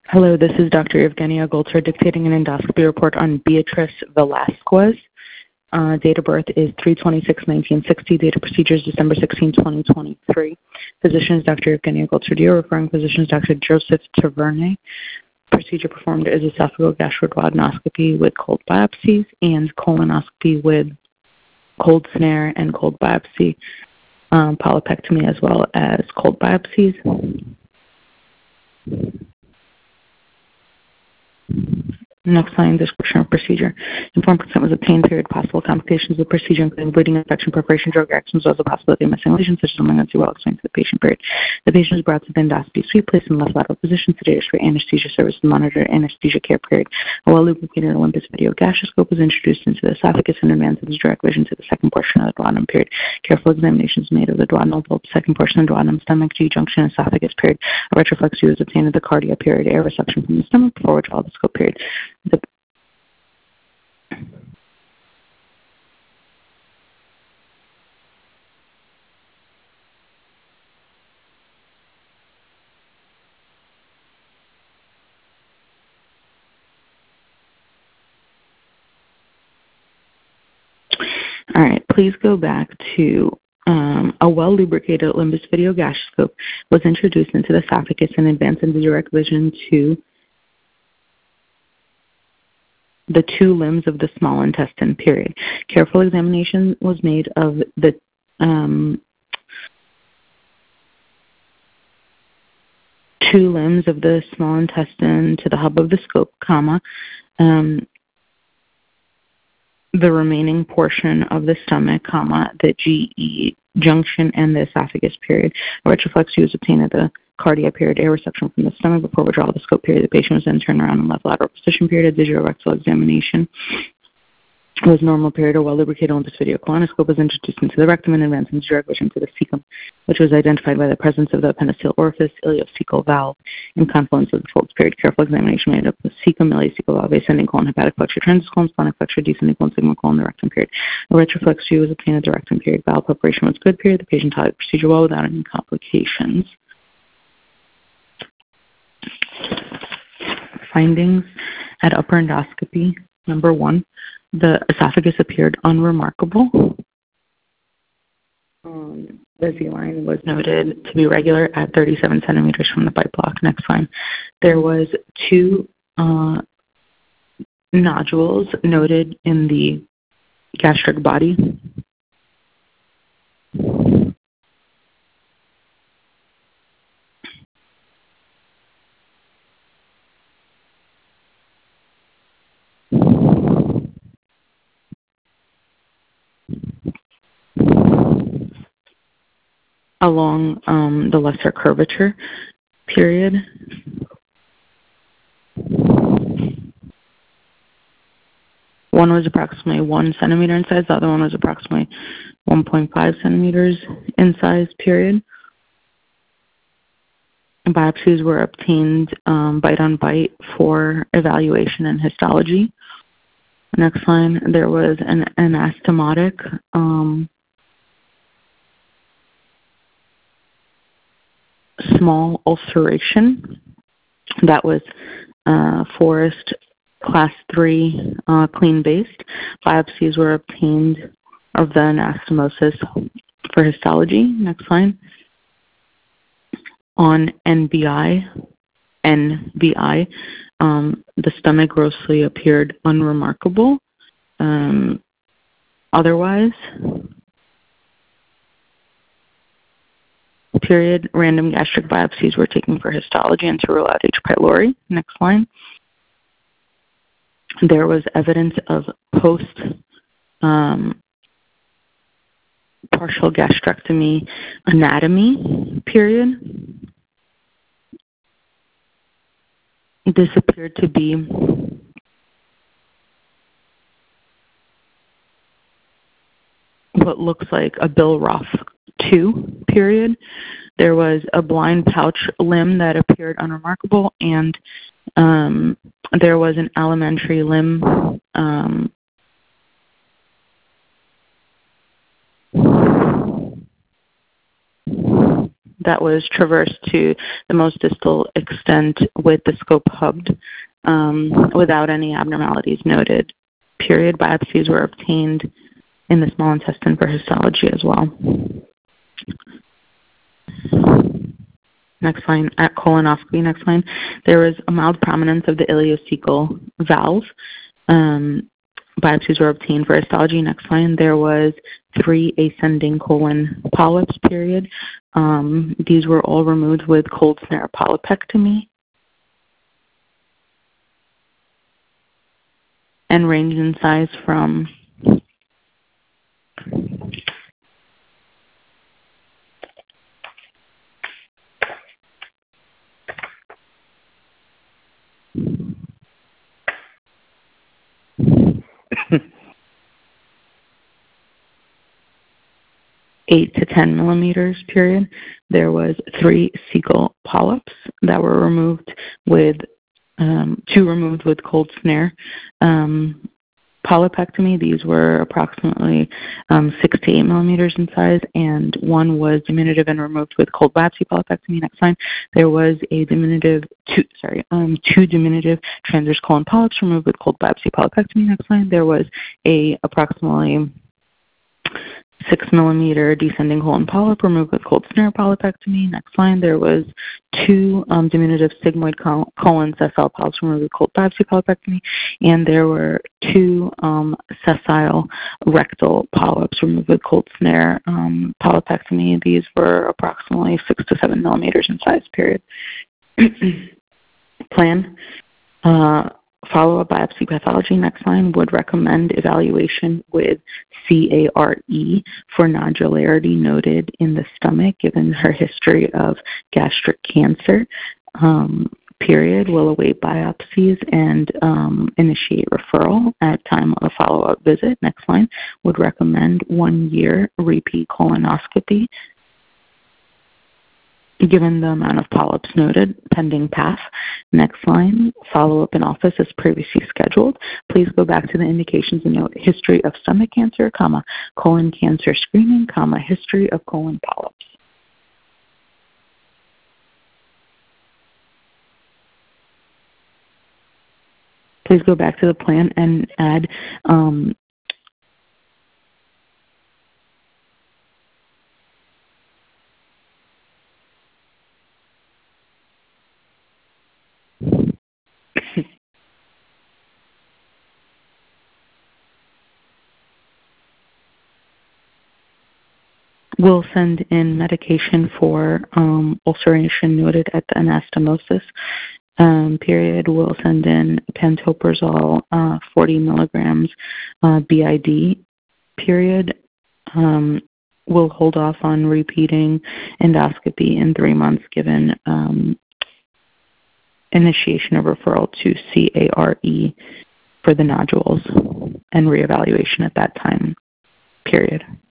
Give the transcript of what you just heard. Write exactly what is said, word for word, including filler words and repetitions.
Hello, this is Doctor Evgenia Goltzer dictating an endoscopy report on Beatrice Velasquez. Uh, date of birth is three twenty-six nineteen sixty. Date of procedure is December sixteenth, twenty twenty-three. Physician is Doctor Evgenia Goltzer. Referring physician is Doctor Joseph Taverne. Procedure performed is esophageal gastroduodenoscopy with cold biopsies and colonoscopy with cold snare and cold biopsy, um, polypectomy as well as cold biopsies. Next line, description of procedure. Informed consent was obtained. Period. Possible complications of the procedure, including bleeding, infection, perforation, drug reactions, as well as the possibility of missing lesions, such as malignancy, well explained to the patient. Period. The patient is brought to the endoscopy suite, placed in left lateral position, sedated for anesthesia service, and monitored anesthesia care. Period. A well-lubricated Olympus video gastroscope was introduced into the esophagus and advanced its direct vision to the second portion of the duodenum. Period. Careful examination is made of the duodenal bulb, second portion of the duodenum, stomach, G-junction, esophagus. Period. A retroflex view is obtained of the cardia. Period. Air resuction from the stomach before withdrawal of the scope. Period. The All right, please go back to um, a well-lubricated Olympus video gastroscope was introduced into the esophagus and advanced into direct vision to the two limbs of the small intestine, period. Careful examination was made of the um, two limbs of the small intestine to the hub of the scope, comma, um, the remaining portion of the stomach, comma, the G E junction and the esophagus, period. A retroflex view was obtained at the cardia, period. Air resuction from the stomach before withdrawal of the scope, period. The patient was then turned around in left lateral position, period. A digital rectal examination was normal, period. A well-lubricated Olympus video colonoscope was introduced into the rectum and advanced into direct vision to the cecum, which was identified by the presence of the appendiceal orifice, ileocecal valve, and confluence of the folds, period. Careful examination made of the cecum, ileocecal valve, ascending colon, hepatic flexure, transverse colon, splenic flexure, descending colon, sigmoid colon, the rectum, period. A retroflex view was obtained at the rectum, period. Bowel preparation was good, period. The patient tolerated the procedure well without any complications. Findings at upper endoscopy. Number one, the esophagus appeared unremarkable. Um, the Z-line was noted to be regular at thirty-seven centimeters from the bite block. Next line. There was two uh, nodules noted in the gastric body. Along um, the lesser curvature, period. One was approximately one centimeter in size, the other one was approximately one point five centimeters in size, period. Biopsies were obtained um, bite on bite for evaluation and histology. Next line, there was an anastomotic um, small ulceration that was uh, Forrest class three uh, clean-based. Biopsies were obtained of the anastomosis for histology. Next line. On N B I, N B I, um, the stomach grossly appeared unremarkable. Um, otherwise, period, random gastric biopsies were taken for histology and to rule out H. pylori. Next line. There was evidence of post um, partial gastrectomy anatomy, period. This appeared to be what looks like a Billroth two, period. There was a blind pouch limb that appeared unremarkable, and um, there was an alimentary limb um, that was traversed to the most distal extent with the scope hubbed um, without any abnormalities noted. Period. Biopsies were obtained in the small intestine for histology as well. Next line, at colonoscopy, next line, there was a mild prominence of the ileocecal valve. Um, biopsies were obtained for histology. Next line, there was three ascending colon polyps, period. Um, these were all removed with cold snare polypectomy and ranged in size from eight to ten millimeters, period. There was three cecal polyps that were removed with, um, two removed with cold snare um, polypectomy. These were approximately um, six to eight millimeters in size, and one was diminutive and removed with cold biopsy polypectomy. Next line, there was a diminutive, two, sorry, um, two diminutive transverse colon polyps removed with cold biopsy polypectomy. Next line, there was a approximately six millimeter descending colon polyp removed with cold snare polypectomy. Next line, there was two um, diminutive sigmoid col- colon sessile polyps removed with cold biopsy polypectomy, and there were two um, sessile rectal polyps removed with cold snare um, polypectomy. These were approximately six to seven millimeters in size, period. Plan. Uh, Follow-up biopsy pathology, next line, would recommend evaluation with C A R E for nodularity noted in the stomach, given her history of gastric cancer. Um, period. Will await biopsies and um, initiate referral at time of a follow-up visit. Next line, would recommend one-year repeat colonoscopy given the amount of polyps noted, pending P A F. Next line, follow-up in office as previously scheduled. Please go back to the indications and note history of stomach cancer, comma, colon cancer screening, comma, history of colon polyps. Please go back to the plan and add um, we'll send in medication for um, ulceration noted at the anastomosis. Um, period. We'll send in pantoprazole, uh, forty milligrams uh, B I D. Period. Um, we'll hold off on repeating endoscopy in three months, given um, initiation of referral to C A R E for the nodules and reevaluation at that time. Period.